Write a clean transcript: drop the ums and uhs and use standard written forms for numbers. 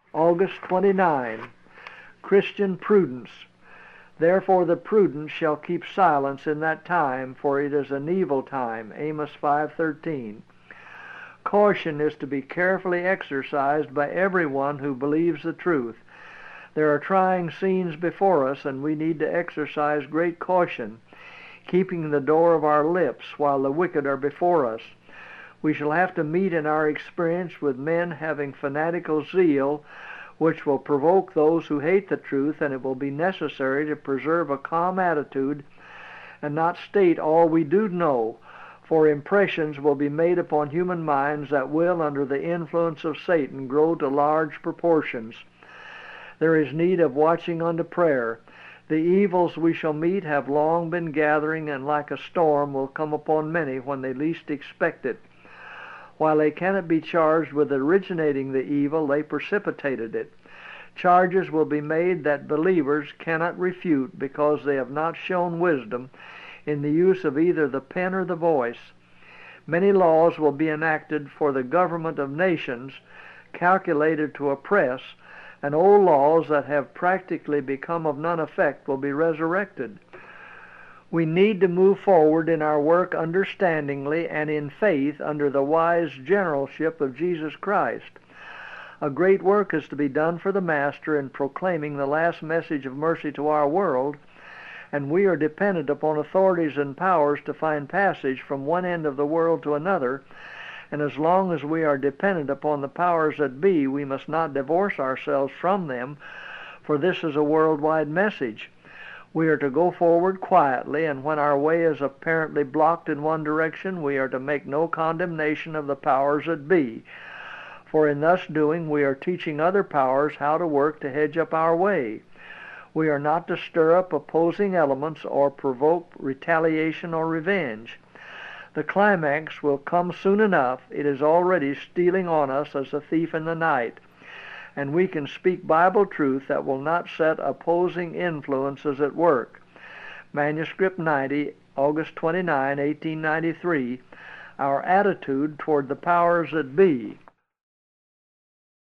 August 29. Christian prudence. Therefore the prudent shall keep silence in that time, for it is an evil time. Amos 5:13. Caution is to be carefully exercised by everyone who believes the truth. There are trying scenes before us, and we need to exercise great caution, keeping the door of our lips while the wicked are before us. We shall have to meet in our experience with men having fanatical zeal, which will provoke those who hate the truth, and it will be necessary to preserve a calm attitude and not state all we do know, for impressions will be made upon human minds that will, under the influence of Satan, grow to large proportions. There is need of watching unto prayer. The evils we shall meet have long been gathering, and like a storm will come upon many when they least expect it. While they cannot be charged with originating the evil, they precipitated it. Charges will be made that believers cannot refute because they have not shown wisdom in the use of either the pen or the voice. Many laws will be enacted for the government of nations calculated to oppress, and old laws that have practically become of none effect will be resurrected. We need to move forward in our work understandingly and in faith under the wise generalship of Jesus Christ. A great work is to be done for the Master in proclaiming the last message of mercy to our world, and we are dependent upon authorities and powers to find passage from one end of the world to another, and as long as we are dependent upon the powers that be, we must not divorce ourselves from them, for this is a worldwide message. We are to go forward quietly, and when our way is apparently blocked in one direction, we are to make no condemnation of the powers that be, for in thus doing we are teaching other powers how to work to hedge up our way. We are not to stir up opposing elements or provoke retaliation or revenge. The climax will come soon enough. It is already stealing on us as a thief in the night, and we can speak Bible truth that will not set opposing influences at work. Manuscript 90, August 29, 1893. Our attitude toward the powers that be.